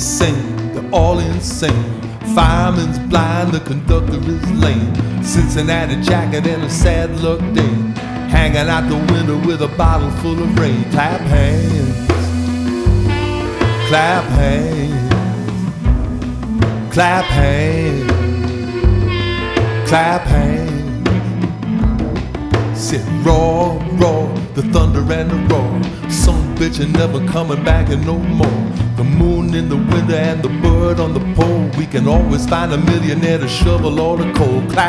sing, they're all insane. Fireman's blind, the conductor is lame. Cincinnati jacket and a sad luck day, hanging out the window with a bottle full of rain. Clap hands, clap hands, clap hands, clap hands. Sit roar, roar, the thunder and the roar. Some bitch ain't never coming back and no more. The moon in the window and the bird on the pole. We can always find a millionaire to shovel all the coal. Clap